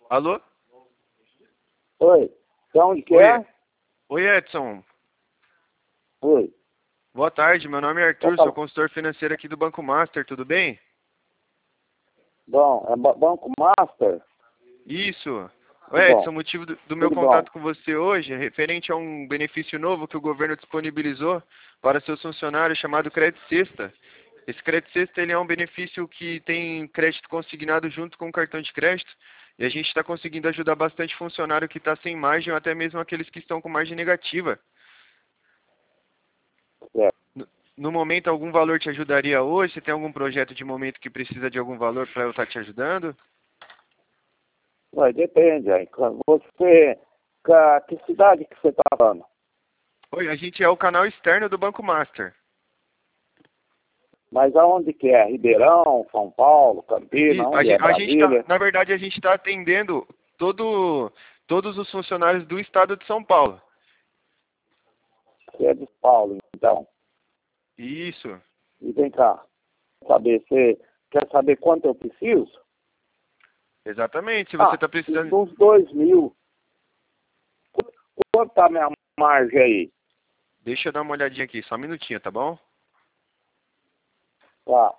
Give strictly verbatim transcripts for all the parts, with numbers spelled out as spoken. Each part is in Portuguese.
Alô? Oi. De onde que Oi. é? Oi, Edson. Oi. Boa tarde, meu nome é Arthur, Opa. sou consultor financeiro aqui do Banco Master, tudo bem? Bom, é ba- Banco Master? Isso. Ô, Tudo bom. Edson, o motivo do, do meu Tudo bom. contato com você hoje é referente a um benefício novo que o governo disponibilizou para seus funcionários chamado Crédito Sexta. Esse Crédito Sexta ele é um benefício que tem crédito consignado junto com o cartão de crédito e a gente está conseguindo ajudar bastante funcionário que está sem margem ou até mesmo aqueles que estão com margem negativa. É. No no momento, algum valor te ajudaria hoje? Você tem algum projeto de momento que precisa de algum valor para eu estar te ajudando? Ué, depende, aí. Você, ca- que cidade que você tá falando? Oi, a gente é o canal externo do Banco Master. Mas aonde que é? Ribeirão, São Paulo, Campinas, E a, onde gen- é? a gente tá, Brasília? na verdade, a gente está atendendo todo, todos os funcionários do estado de São Paulo. Você é de São Paulo, então. Isso, E vem cá, saber, você quer saber quanto eu preciso? exatamente. Se você Ah, está preciso de precisando. uns dois mil. Quanto tá a minha margem aí? Deixa eu dar uma olhadinha aqui, só um minutinho, tá bom? Tá.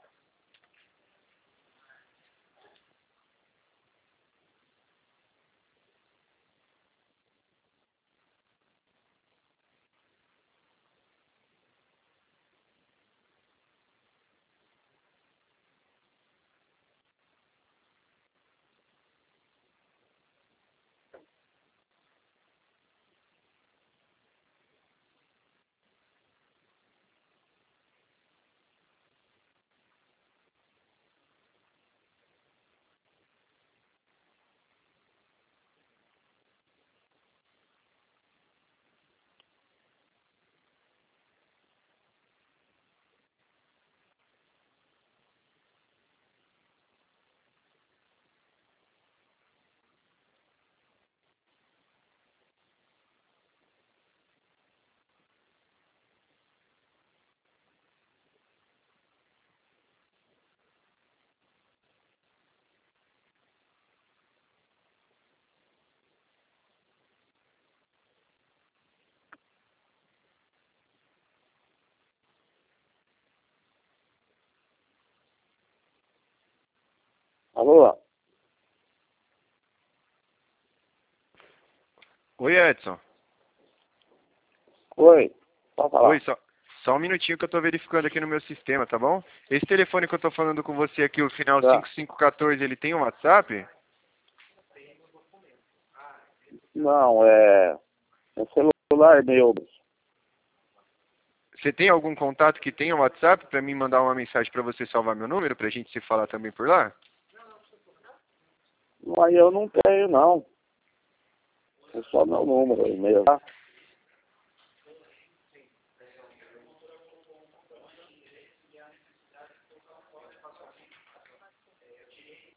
Alô? Oi, Edson. Oi, pode falar. Oi, só, só um minutinho que eu estou verificando aqui no meu sistema, tá bom? Esse telefone que eu estou falando com você aqui, o final Tá. cinco cinco um quatro, ele tem um WhatsApp? Não, é, é celular meu. Você tem algum contato que tenha um WhatsApp para mim mandar uma mensagem para você salvar meu número, para a gente se falar também por lá? Mas eu não tenho, não. É só meu número aí mesmo. Tá?